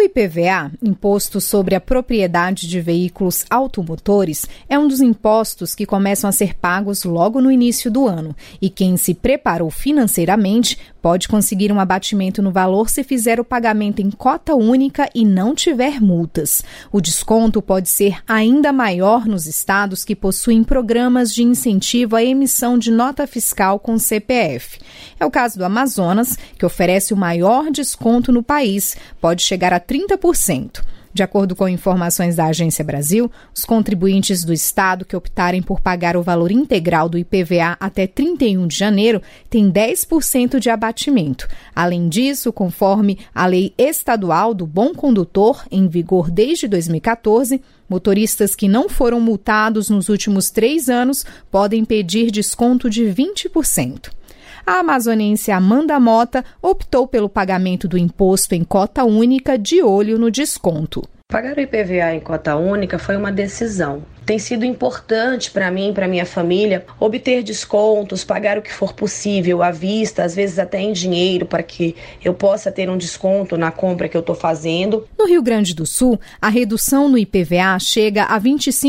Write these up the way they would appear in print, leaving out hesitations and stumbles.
IPVA, Imposto sobre a Propriedade de Veículos Automotores, é um dos impostos que começam a ser pagos logo no início do ano. E quem se preparou financeiramente pode conseguir um abatimento no valor se fizer o pagamento em cota única e não tiver multas. O desconto pode ser ainda maior nos estados que possuem programas de incentivo à emissão de nota fiscal com CPF. É o caso do Amazonas, que oferece o maior desconto no país, pode chegar a 30%. De acordo com informações da Agência Brasil, os contribuintes do estado que optarem por pagar o valor integral do IPVA até 31 de janeiro têm 10% de abatimento. Além disso, conforme a Lei Estadual do Bom Condutor, em vigor desde 2014, motoristas que não foram multados nos últimos 3 anos podem pedir desconto de 20%. A amazonense Amanda Mota optou pelo pagamento do imposto em cota única de olho no desconto. Pagar o IPVA em cota única foi uma decisão. Tem sido importante para mim e para minha família obter descontos, pagar o que for possível à vista, às vezes até em dinheiro, para que eu possa ter um desconto na compra que eu estou fazendo. No Rio Grande do Sul, a redução no IPVA chega a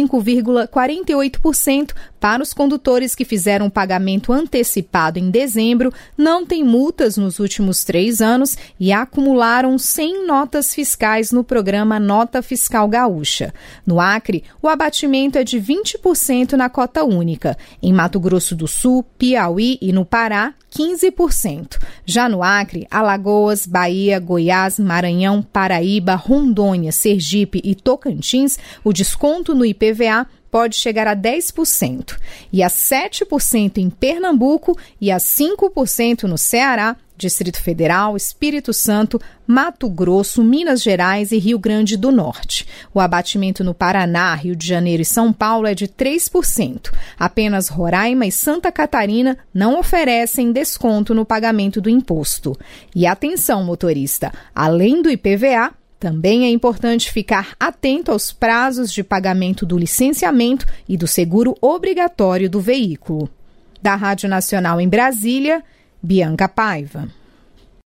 25,48% para os condutores que fizeram pagamento antecipado em dezembro, não têm multas nos últimos 3 anos e acumularam 100 notas fiscais no programa Nota Fiscal Gaúcha. No Acre, o abatimento é de 20% na cota única. Em Mato Grosso do Sul, Piauí e no Pará, 15%. Já no Acre, Alagoas, Bahia, Goiás, Maranhão, Paraíba, Rondônia, Sergipe e Tocantins, o desconto no IPVA pode chegar a 10%, e a 7% em Pernambuco e a 5% no Ceará, Distrito Federal, Espírito Santo, Mato Grosso, Minas Gerais e Rio Grande do Norte. O abatimento no Paraná, Rio de Janeiro e São Paulo é de 3%. Apenas Roraima e Santa Catarina não oferecem desconto no pagamento do imposto. E atenção, motorista, além do IPVA, também é importante ficar atento aos prazos de pagamento do licenciamento e do seguro obrigatório do veículo. Da Rádio Nacional em Brasília, Bianca Paiva.